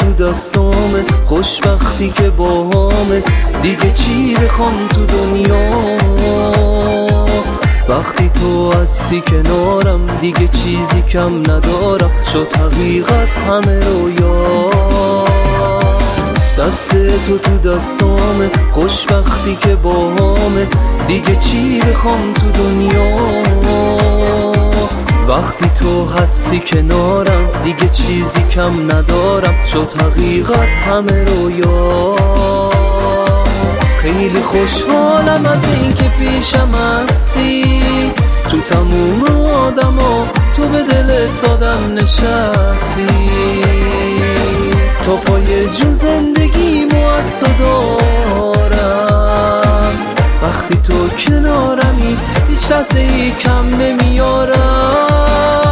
تو دستامه، خوشبختی که باهامه، دیگه چی بخوام تو دنیا؟ وقتی تو هستی کنارم دیگه چیزی کم ندارم، شد حقیقت همه رویا. دست تو دستامه، خوشبختی که باهامه، دیگه چی بخوام تو دنیا؟ وقتی تو هستی کنارم دیگه چیزی کم ندارم، شد حقیقت همه رویا. خیلی خوشحالم از این که پیشم هستی، تو تموم آدما تو به دل سادم نشستی. تا پای جون زندگیمو از تو دارم، وقتی تو کنارمی هیچ لحظه ای کم نمیارم.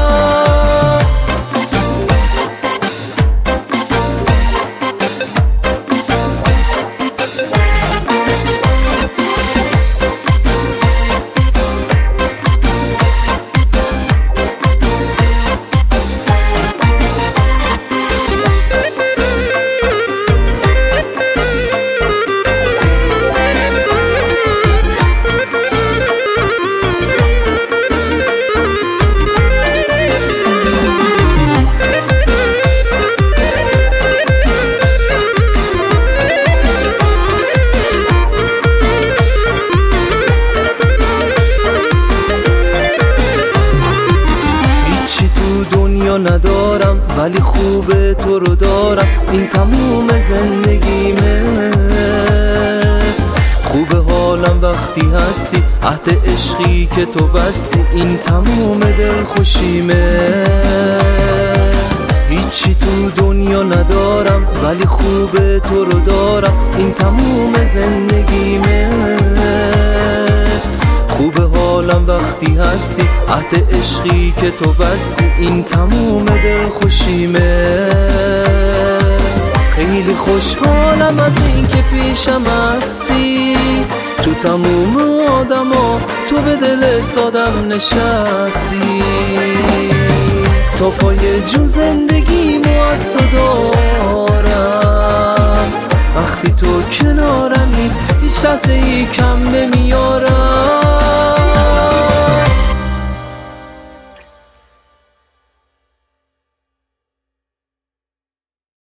ندارم ولی خوبه تو رو دارم، این تموم زندگیمه. خوبه حالم وقتی هستی، عهد عشقی که تو بستی، این تموم دل خوشیمه. هیچی تو دنیا ندارم ولی خوبه تو رو دارم، این تموم زندگیمه. خوبه حالم وقتی هستی، عهد عشقی که تو بستی، این تموم دل خوشیمه. خیلی خوشحالم از این که پیشم هستی، تو تموم آدما تو به دل سادم نشستی. تا پای جون زندگیمو از تو دارم، وقتی تو کنارمی هیچ لحظه ای کم